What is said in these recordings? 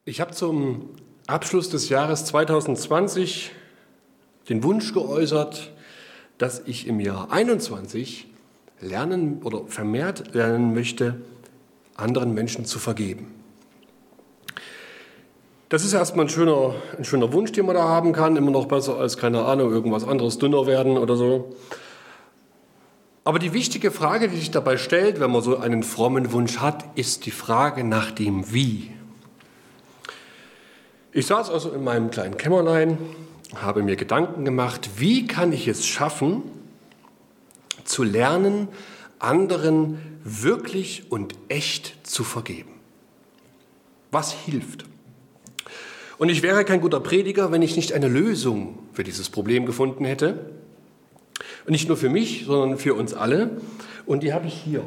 Ich habe zum Abschluss des Jahres 2020 den Wunsch geäußert, dass ich im Jahr 2021 lernen oder vermehrt lernen möchte, anderen Menschen zu vergeben. Das ist erstmal ein schöner Wunsch, den man da haben kann, immer noch besser als, keine Ahnung, irgendwas anderes, dünner werden oder so. Aber die wichtige Frage, die sich dabei stellt, wenn man so einen frommen Wunsch hat, ist die Frage nach dem Wie. Ich saß also in meinem kleinen Kämmerlein, habe mir Gedanken gemacht, wie kann ich es schaffen, zu lernen, anderen wirklich und echt zu vergeben. Was hilft? Und ich wäre kein guter Prediger, wenn ich nicht eine Lösung für dieses Problem gefunden hätte. Und nicht nur für mich, sondern für uns alle. Und die habe ich hier.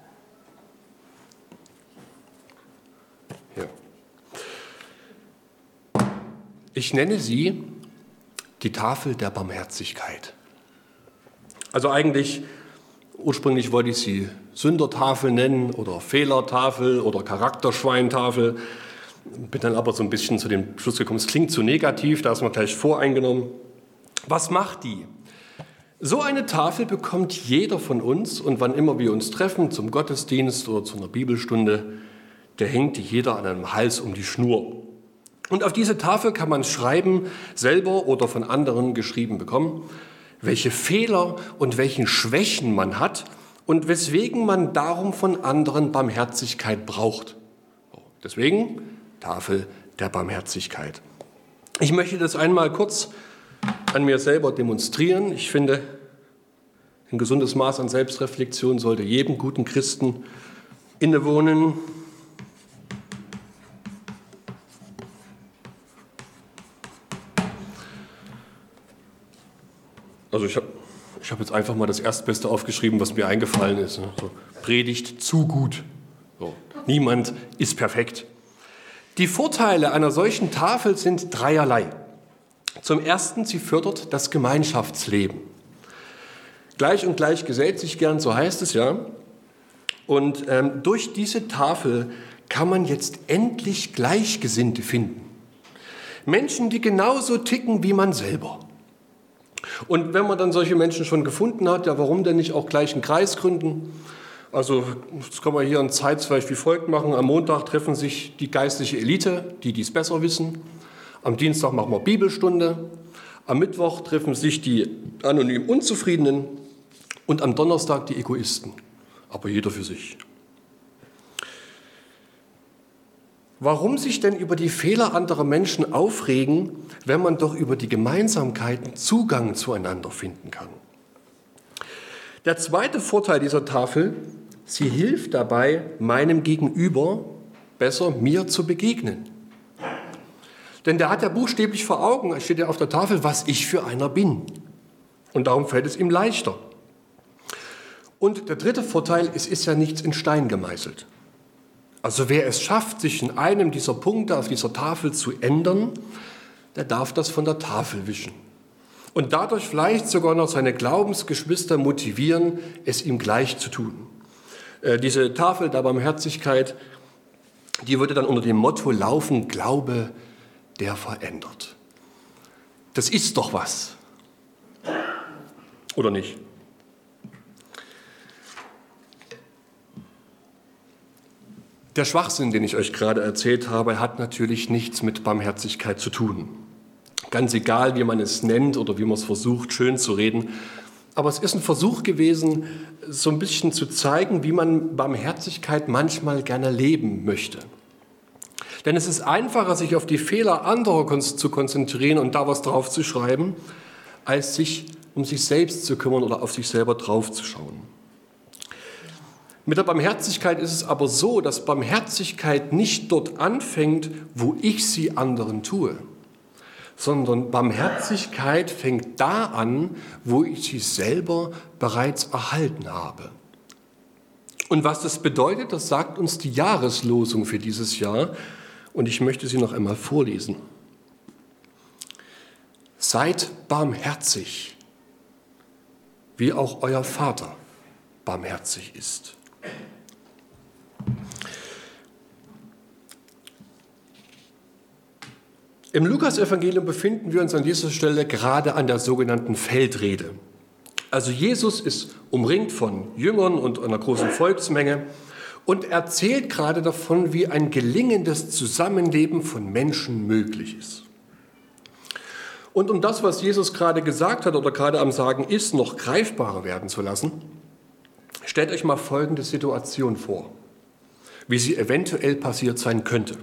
Ich nenne sie die Tafel der Barmherzigkeit. Also ursprünglich wollte ich sie Sündertafel nennen oder Fehlertafel oder Charakterschweintafel. Bin dann aber so ein bisschen zu dem Schluss gekommen, es klingt zu negativ, da ist man gleich voreingenommen. Was macht die? So eine Tafel bekommt jeder von uns und wann immer wir uns treffen, zum Gottesdienst oder zu einer Bibelstunde, der hängt jeder an einem Hals um die Schnur. Und auf diese Tafel kann man schreiben, selber oder von anderen geschrieben bekommen, welche Fehler und welchen Schwächen man hat und weswegen man darum von anderen Barmherzigkeit braucht. Deswegen Tafel der Barmherzigkeit. Ich möchte das einmal kurz an mir selber demonstrieren. Ich finde, ein gesundes Maß an Selbstreflexion sollte jedem guten Christen innewohnen. Also ich hab jetzt einfach mal das Erstbeste aufgeschrieben, was mir eingefallen ist. So, Predigt zu gut. So, niemand ist perfekt. Die Vorteile einer solchen Tafel sind dreierlei. Zum Ersten, sie fördert das Gemeinschaftsleben. Gleich und gleich gesellt sich gern, so heißt es ja. Und durch diese Tafel kann man jetzt endlich Gleichgesinnte finden. Menschen, die genauso ticken wie man selber. Und wenn man dann solche Menschen schon gefunden hat, ja, warum denn nicht auch gleich einen Kreis gründen? Also das kann man hier einen Zeitzweig wie folgt machen. Am Montag treffen sich die geistliche Elite, die es besser wissen. Am Dienstag machen wir Bibelstunde. Am Mittwoch treffen sich die anonym Unzufriedenen. Und am Donnerstag die Egoisten. Aber jeder für sich. Warum sich denn über die Fehler anderer Menschen aufregen, wenn man doch über die Gemeinsamkeiten Zugang zueinander finden kann? Der zweite Vorteil dieser Tafel, sie hilft dabei, meinem Gegenüber besser mir zu begegnen. Denn der hat ja buchstäblich vor Augen, es steht ja auf der Tafel, was ich für einer bin. Und darum fällt es ihm leichter. Und der dritte Vorteil, es ist ja nichts in Stein gemeißelt. Also wer es schafft, sich in einem dieser Punkte auf dieser Tafel zu ändern, der darf das von der Tafel wischen. Und dadurch vielleicht sogar noch seine Glaubensgeschwister motivieren, es ihm gleich zu tun. Diese Tafel der Barmherzigkeit, die würde dann unter dem Motto laufen, Glaube, der verändert. Das ist doch was. Oder nicht? Der Schwachsinn, den ich euch gerade erzählt habe, hat natürlich nichts mit Barmherzigkeit zu tun. Ganz egal, wie man es nennt oder wie man es versucht, schön zu reden. Aber es ist ein Versuch gewesen, so ein bisschen zu zeigen, wie man Barmherzigkeit manchmal gerne leben möchte. Denn es ist einfacher, sich auf die Fehler anderer zu konzentrieren und da was drauf zu schreiben, als sich um sich selbst zu kümmern oder auf sich selber drauf zu schauen. Mit der Barmherzigkeit ist es aber so, dass Barmherzigkeit nicht dort anfängt, wo ich sie anderen tue, sondern Barmherzigkeit fängt da an, wo ich sie selber bereits erhalten habe. Und was das bedeutet, das sagt uns die Jahreslosung für dieses Jahr. Und ich möchte sie noch einmal vorlesen. Seid barmherzig, wie auch euer Vater barmherzig ist. Im Lukas-Evangelium befinden wir uns an dieser Stelle gerade an der sogenannten Feldrede. Also Jesus ist umringt von Jüngern und einer großen Volksmenge und erzählt gerade davon, wie ein gelingendes Zusammenleben von Menschen möglich ist. Und um das, was Jesus gerade gesagt hat oder gerade am Sagen ist, noch greifbarer werden zu lassen, stellt euch mal folgende Situation vor, wie sie eventuell passiert sein könnte.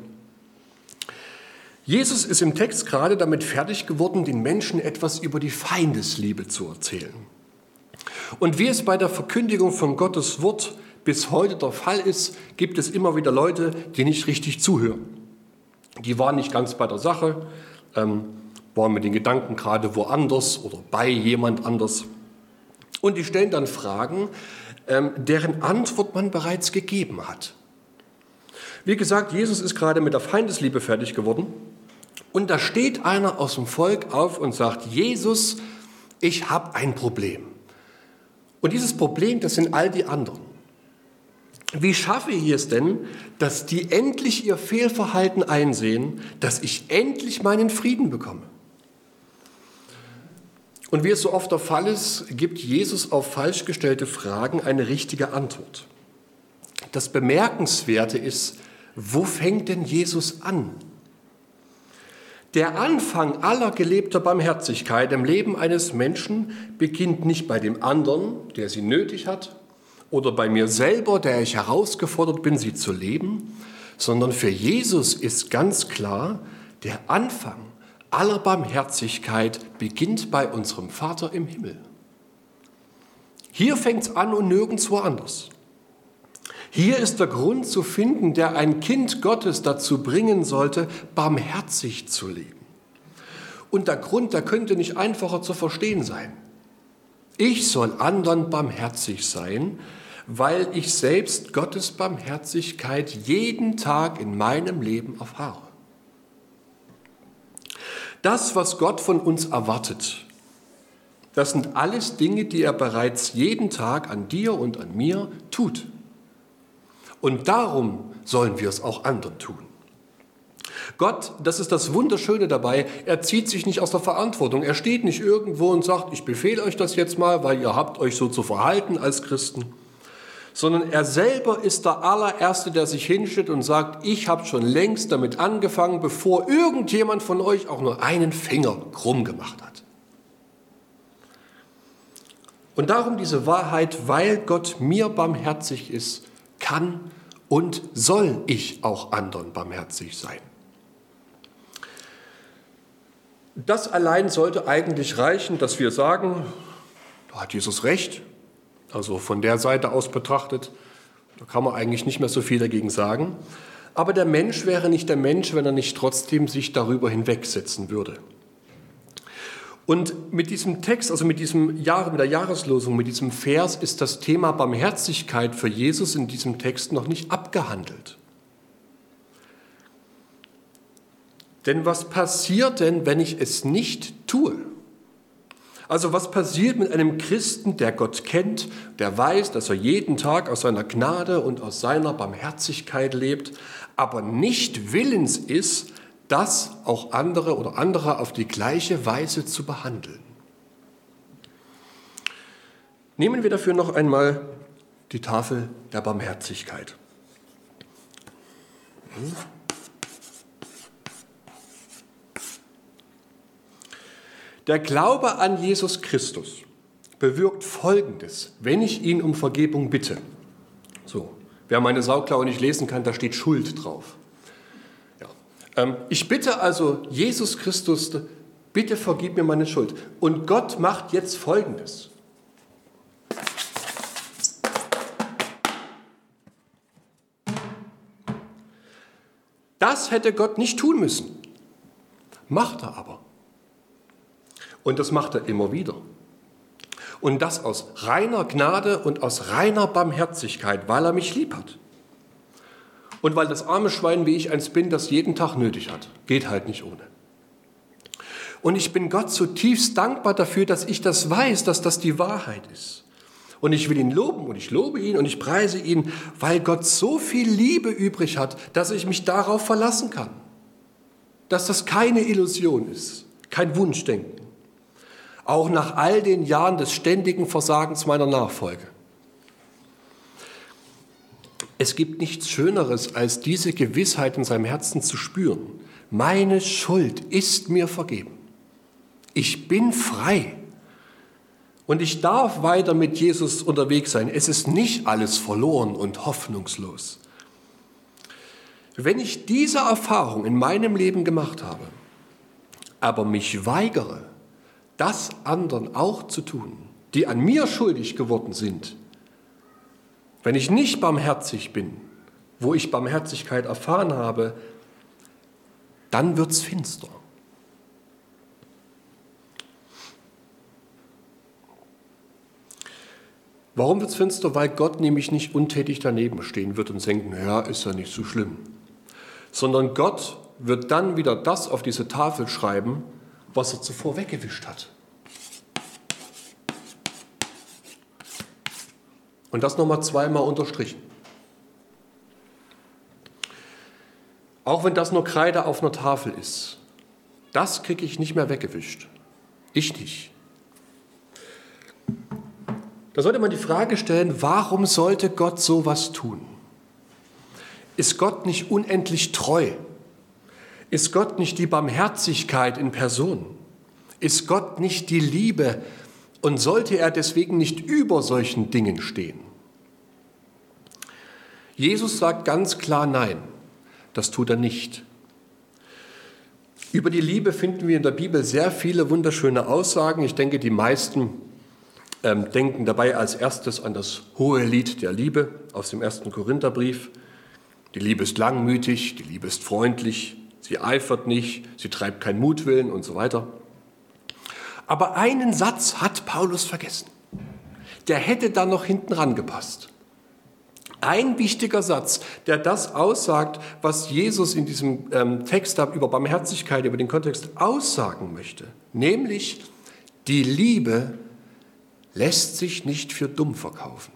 Jesus ist im Text gerade damit fertig geworden, den Menschen etwas über die Feindesliebe zu erzählen. Und wie es bei der Verkündigung von Gottes Wort bis heute der Fall ist, gibt es immer wieder Leute, die nicht richtig zuhören. Die waren nicht ganz bei der Sache, waren mit den Gedanken gerade woanders oder bei jemand anders. Und die stellen dann Fragen, deren Antwort man bereits gegeben hat. Wie gesagt, Jesus ist gerade mit der Feindesliebe fertig geworden. Und da steht einer aus dem Volk auf und sagt, Jesus, ich habe ein Problem. Und dieses Problem, das sind all die anderen. Wie schaffe ich es denn, dass die endlich ihr Fehlverhalten einsehen, dass ich endlich meinen Frieden bekomme? Und wie es so oft der Fall ist, gibt Jesus auf falsch gestellte Fragen eine richtige Antwort. Das Bemerkenswerte ist, wo fängt denn Jesus an? Der Anfang aller gelebter Barmherzigkeit im Leben eines Menschen beginnt nicht bei dem anderen, der sie nötig hat, oder bei mir selber, der ich herausgefordert bin, sie zu leben, sondern für Jesus ist ganz klar, der Anfang aller Barmherzigkeit beginnt bei unserem Vater im Himmel. Hier fängt es an und nirgendwo anders. Hier ist der Grund zu finden, der ein Kind Gottes dazu bringen sollte, barmherzig zu leben. Und der Grund, der könnte nicht einfacher zu verstehen sein. Ich soll anderen barmherzig sein, weil ich selbst Gottes Barmherzigkeit jeden Tag in meinem Leben erfahre. Das, was Gott von uns erwartet, das sind alles Dinge, die er bereits jeden Tag an dir und an mir tut. Und darum sollen wir es auch anderen tun. Gott, das ist das Wunderschöne dabei, er zieht sich nicht aus der Verantwortung. Er steht nicht irgendwo und sagt, ich befehle euch das jetzt mal, weil ihr habt euch so zu verhalten als Christen. Sondern er selber ist der allererste, der sich hinstellt und sagt, ich habe schon längst damit angefangen, bevor irgendjemand von euch auch nur einen Finger krumm gemacht hat. Und darum diese Wahrheit, weil Gott mir barmherzig ist, kann und soll ich auch anderen barmherzig sein. Das allein sollte eigentlich reichen, dass wir sagen, da hat Jesus recht. Also von der Seite aus betrachtet, da kann man eigentlich nicht mehr so viel dagegen sagen. Aber der Mensch wäre nicht der Mensch, wenn er nicht trotzdem sich darüber hinwegsetzen würde. Und mit diesem Text, also mit der Jahreslosung, mit diesem Vers ist das Thema Barmherzigkeit für Jesus in diesem Text noch nicht abgehandelt. Denn was passiert denn, wenn ich es nicht tue? Also was passiert mit einem Christen, der Gott kennt, der weiß, dass er jeden Tag aus seiner Gnade und aus seiner Barmherzigkeit lebt, aber nicht willens ist, das auch andere auf die gleiche Weise zu behandeln. Nehmen wir dafür noch einmal die Tafel der Barmherzigkeit. Der Glaube an Jesus Christus bewirkt Folgendes, wenn ich ihn um Vergebung bitte. So, wer meine Sauklaue nicht lesen kann, da steht Schuld drauf. Ich bitte also Jesus Christus, bitte vergib mir meine Schuld. Und Gott macht jetzt Folgendes. Das hätte Gott nicht tun müssen. Macht er aber. Und das macht er immer wieder. Und das aus reiner Gnade und aus reiner Barmherzigkeit, weil er mich lieb hat. Und weil das arme Schwein, wie ich eins bin, das jeden Tag nötig hat. Geht halt nicht ohne. Und ich bin Gott zutiefst dankbar dafür, dass ich das weiß, dass das die Wahrheit ist. Und ich will ihn loben und ich lobe ihn und ich preise ihn, weil Gott so viel Liebe übrig hat, dass ich mich darauf verlassen kann. dass das keine Illusion ist, kein Wunschdenken. Auch nach all den Jahren des ständigen Versagens meiner Nachfolge. Es gibt nichts Schöneres, als diese Gewissheit in seinem Herzen zu spüren. Meine Schuld ist mir vergeben. Ich bin frei. Und ich darf weiter mit Jesus unterwegs sein. Es ist nicht alles verloren und hoffnungslos. Wenn ich diese Erfahrung in meinem Leben gemacht habe, aber mich weigere, das anderen auch zu tun, die an mir schuldig geworden sind, wenn ich nicht barmherzig bin, wo ich Barmherzigkeit erfahren habe, dann wird's finster. Warum wird's finster? Weil Gott nämlich nicht untätig daneben stehen wird und denken, ja, ist ja nicht so schlimm. Sondern Gott wird dann wieder das auf diese Tafel schreiben, was er zuvor weggewischt hat. Und das nochmal zweimal unterstrichen. Auch wenn das nur Kreide auf einer Tafel ist, das kriege ich nicht mehr weggewischt. Ich nicht. Da sollte man die Frage stellen, warum sollte Gott sowas tun? Ist Gott nicht unendlich treu? Ist Gott nicht die Barmherzigkeit in Person? Ist Gott nicht die Liebe? Und sollte er deswegen nicht über solchen Dingen stehen? Jesus sagt ganz klar nein, das tut er nicht. Über die Liebe finden wir in der Bibel sehr viele wunderschöne Aussagen. Ich denke, die meisten denken dabei als erstes an das hohe Lied der Liebe aus dem 1. Korintherbrief. Die Liebe ist langmütig, die Liebe ist freundlich, sie eifert nicht, sie treibt keinen Mutwillen und so weiter. Aber einen Satz hat Paulus vergessen. Der hätte da noch hinten rangepasst. Ein wichtiger Satz, der das aussagt, was Jesus in diesem Text über Barmherzigkeit, über den Kontext aussagen möchte. Nämlich, die Liebe lässt sich nicht für dumm verkaufen.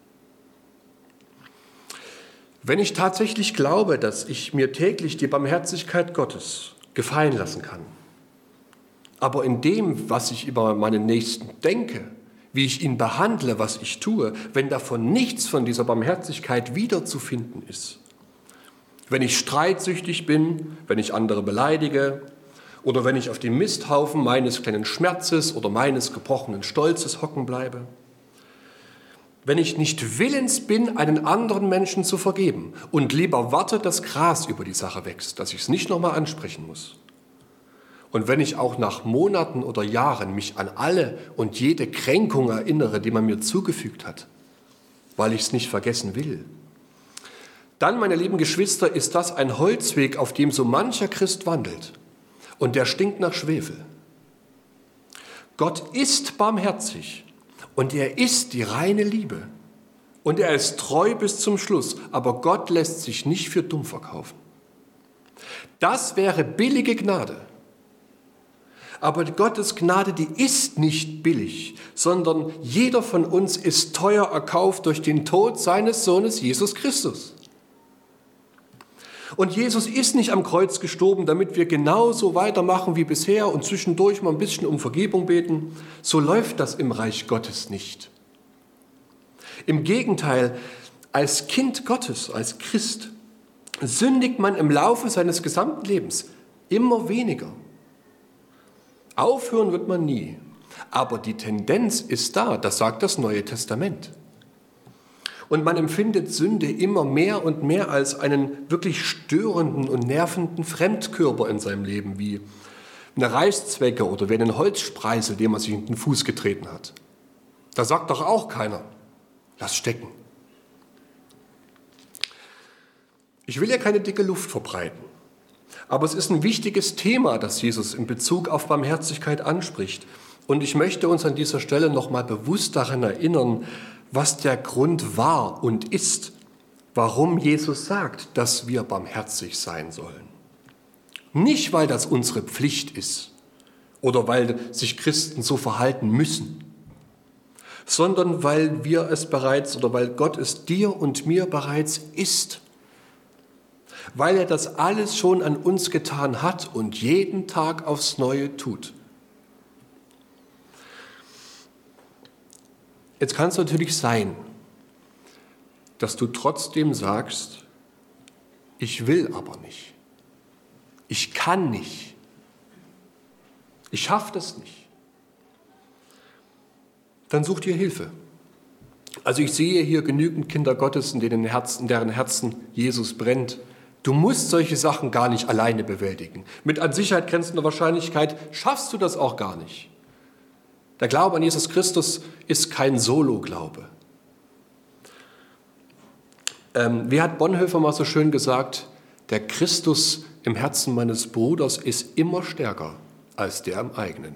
Wenn ich tatsächlich glaube, dass ich mir täglich die Barmherzigkeit Gottes gefallen lassen kann, aber in dem, was ich über meinen Nächsten denke, wie ich ihn behandle, was ich tue, wenn davon nichts von dieser Barmherzigkeit wiederzufinden ist, wenn ich streitsüchtig bin, wenn ich andere beleidige oder wenn ich auf dem Misthaufen meines kleinen Schmerzes oder meines gebrochenen Stolzes hocken bleibe, wenn ich nicht willens bin, einen anderen Menschen zu vergeben und lieber warte, dass Gras über die Sache wächst, dass ich es nicht nochmal ansprechen muss. Und wenn ich auch nach Monaten oder Jahren mich an alle und jede Kränkung erinnere, die man mir zugefügt hat, weil ich es nicht vergessen will, dann, meine lieben Geschwister, ist das ein Holzweg, auf dem so mancher Christ wandelt. Und der stinkt nach Schwefel. Gott ist barmherzig. Und er ist die reine Liebe. Und er ist treu bis zum Schluss. Aber Gott lässt sich nicht für dumm verkaufen. Das wäre billige Gnade. Aber Gottes Gnade, die ist nicht billig, sondern jeder von uns ist teuer erkauft durch den Tod seines Sohnes Jesus Christus. Und Jesus ist nicht am Kreuz gestorben, damit wir genauso weitermachen wie bisher und zwischendurch mal ein bisschen um Vergebung beten. So läuft das im Reich Gottes nicht. Im Gegenteil, als Kind Gottes, als Christ, sündigt man im Laufe seines gesamten Lebens immer weniger. Aufhören wird man nie, aber die Tendenz ist da, das sagt das Neue Testament. Und man empfindet Sünde immer mehr und mehr als einen wirklich störenden und nervenden Fremdkörper in seinem Leben, wie eine Reißzwecke oder wie einen Holzspreisel, den man sich in den Fuß getreten hat. Da sagt doch auch keiner, lass stecken. Ich will ja keine dicke Luft verbreiten, aber es ist ein wichtiges Thema, das Jesus in Bezug auf Barmherzigkeit anspricht. Und ich möchte uns an dieser Stelle nochmal bewusst daran erinnern, was der Grund war und ist, warum Jesus sagt, dass wir barmherzig sein sollen. Nicht, weil das unsere Pflicht ist oder weil sich Christen so verhalten müssen, sondern weil wir es bereits oder weil Gott es dir und mir bereits ist. weil er das alles schon an uns getan hat und jeden Tag aufs Neue tut. Jetzt kann es natürlich sein, dass du trotzdem sagst, ich will aber nicht, ich kann nicht, ich schaffe das nicht. Dann such dir Hilfe. Also ich sehe hier genügend Kinder Gottes, in deren Herzen Jesus brennt. Du musst solche Sachen gar nicht alleine bewältigen. Mit an Sicherheit grenzender Wahrscheinlichkeit schaffst du das auch gar nicht. Der Glaube an Jesus Christus ist kein Solo-Glaube. Wie hat Bonhoeffer mal so schön gesagt, der Christus im Herzen meines Bruders ist immer stärker als der im eigenen.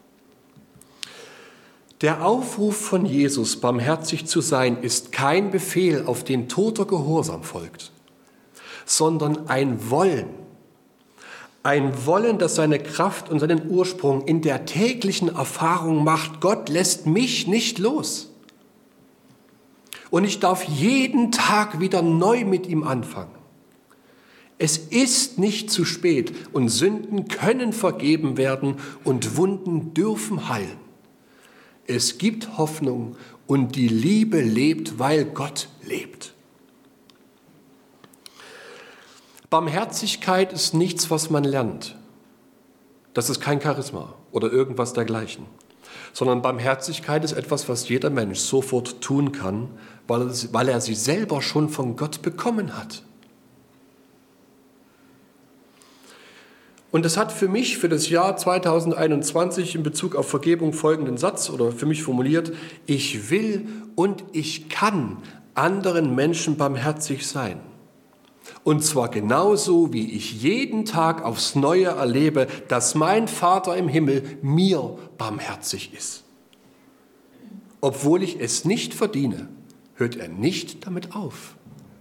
Der Aufruf von Jesus, barmherzig zu sein, ist kein Befehl, auf den toter Gehorsam folgt, sondern ein Wollen. Ein Wollen, das seine Kraft und seinen Ursprung in der täglichen Erfahrung macht, Gott lässt mich nicht los. Und ich darf jeden Tag wieder neu mit ihm anfangen. Es ist nicht zu spät und Sünden können vergeben werden und Wunden dürfen heilen. Es gibt Hoffnung und die Liebe lebt, weil Gott lebt. Barmherzigkeit ist nichts, was man lernt. Das ist kein Charisma oder irgendwas dergleichen. Sondern Barmherzigkeit ist etwas, was jeder Mensch sofort tun kann, weil er sie selber schon von Gott bekommen hat. Und das hat für mich, für das Jahr 2021 in Bezug auf Vergebung folgenden Satz oder für mich formuliert: Ich will und ich kann anderen Menschen barmherzig sein. Und zwar genauso, wie ich jeden Tag aufs Neue erlebe, dass mein Vater im Himmel mir barmherzig ist. Obwohl ich es nicht verdiene, hört er nicht damit auf.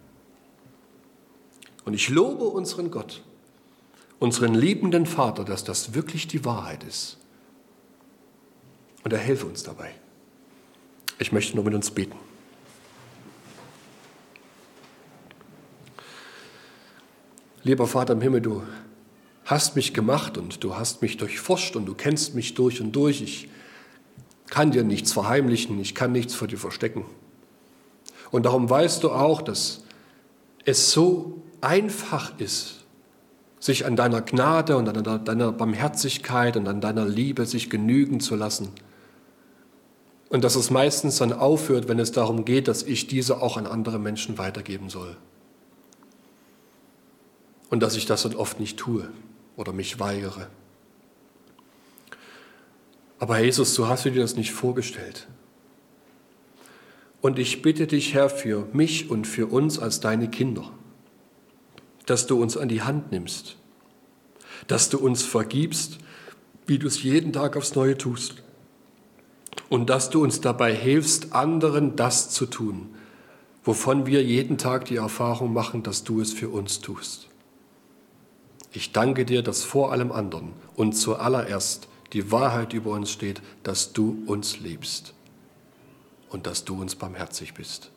Und ich lobe unseren Gott, unseren liebenden Vater, dass das wirklich die Wahrheit ist. Und er helfe uns dabei. Ich möchte nur mit uns beten. Lieber Vater im Himmel, du hast mich gemacht und du hast mich durchforscht und du kennst mich durch und durch. Ich kann dir nichts verheimlichen, ich kann nichts vor dir verstecken. Und darum weißt du auch, dass es so einfach ist, sich an deiner Gnade und an deiner Barmherzigkeit und an deiner Liebe sich genügen zu lassen. Und dass es meistens dann aufhört, wenn es darum geht, dass ich diese auch an andere Menschen weitergeben soll. Und dass ich das dann oft nicht tue oder mich weigere. Aber Jesus, so hast du dir das nicht vorgestellt. Und ich bitte dich, Herr, für mich und für uns als deine Kinder, dass du uns an die Hand nimmst, dass du uns vergibst, wie du es jeden Tag aufs Neue tust und dass du uns dabei hilfst, anderen das zu tun, wovon wir jeden Tag die Erfahrung machen, dass du es für uns tust. Ich danke dir, dass vor allem anderen und zuallererst die Wahrheit über uns steht, dass du uns liebst und dass du uns barmherzig bist.